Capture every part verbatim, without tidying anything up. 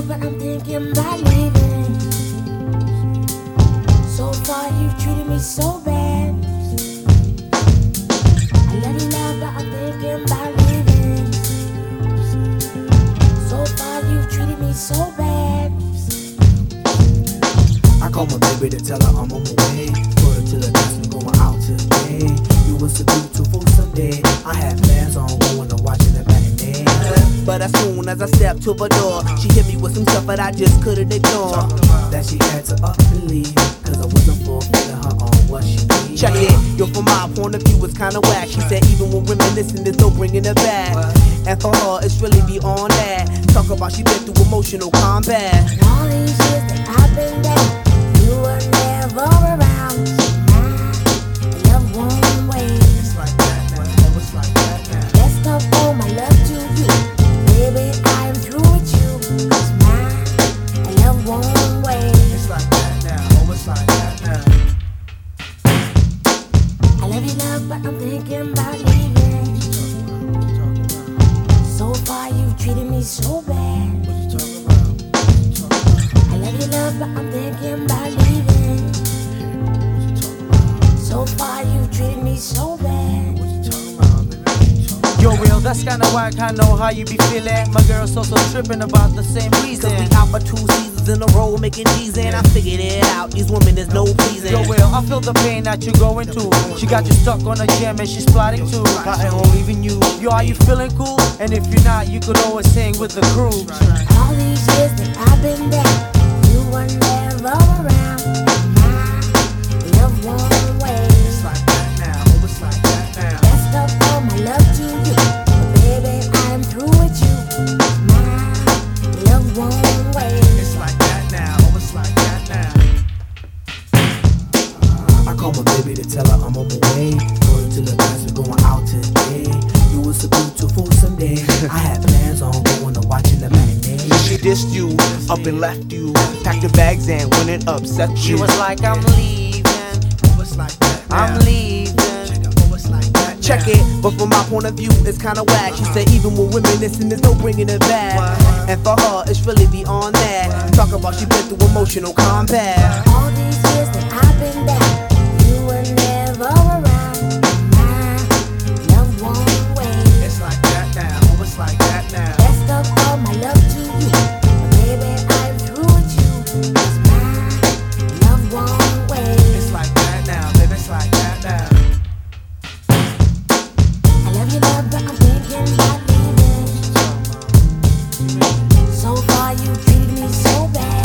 love, but I'm thinking about leaving. So far you've treated me so bad. I love you, love, but I'm thinking about leaving. So far you've treated me so bad. I call my baby to tell her I'm on my way. Put her to the dance, we going out today. You was so beautiful Sunday. I had plans on going to watching the matinee. But as soon as I stepped to her door, she hit me with some stuff that I just couldn't ignore. That she had to up and leave, cause I wasn't fulfilling her on what she needed. Check it, yo, from my point of view it's kinda whack. She said even when reminiscing there's no bringing it back. And for her it's really beyond that. Talk about she been through emotional combat. All these years that I've been there, you were never around. My love won't wait. It's like that now, it's like that now. Let's stop all my love to you. Baby, I'm through with you. Cause my love won't wait. It's like that now, oh it's like that now. I love you, love, but I'm thinking about leaving. So far you've treated me so bad. I love you, love, but I'm thinking about leaving. So far you've treated me so bad. Yo, real, that's kinda whack, I know how you be feeling. My girl's also tripping about the same reason. Cause we out for two seasons in a row making G's, and I figured it out, these women there's no pleasing. Yo, real, I feel the pain that you're going through. She got you stuck on a jam and she's plotting too. Plotting on leaving you. Yo, are you feeling cool? And if you're not, you could always sing with the crew. All these years that I've been there, you were never around. My love won't wait. It's like that now, oh it's like that now. Let's stop all my love to you. But baby, I'm through with you. My love won't wait. It's like that now, oh it's like that now. I call my baby to tell her I'm on my way. Going to the dance, we're going out today. You was a beautiful Sunday. I had plans on going to watching the matinee. She dissed you, up and left you. Packed her bags and when it upset you. She was like, I'm leaving, Oh it's like that now. I'm leaving. Oh it's like that now. Check it, but from my point of view it's kinda whack. She said even when reminiscing there's no bringing it back. And for her it's really beyond that. Talk about she been through emotional combat. All these years that I've been there, you were never around. My love won't wait. It's like that now, oh it's like that now. Let's stop all my love to you. But baby, I'm through with you. Cause my love won't wait. It's like that now, baby, it's like that now. I love you, love, but I'm thinking about leaving. So far you treated me so bad.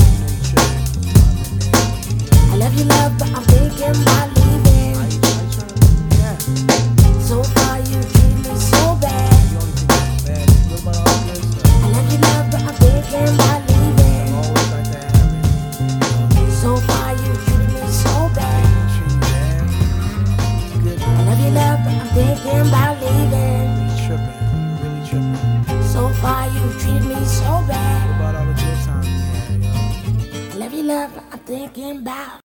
I love you, love, but I'm thinking about leaving. So far you treated me so bad. I love you, love, but I'm thinking about leaving. So far you treated me so bad. I love you, love, but I'm thinking about leaving. So far you've treated me so bad. I love you, love, but I'm thinking about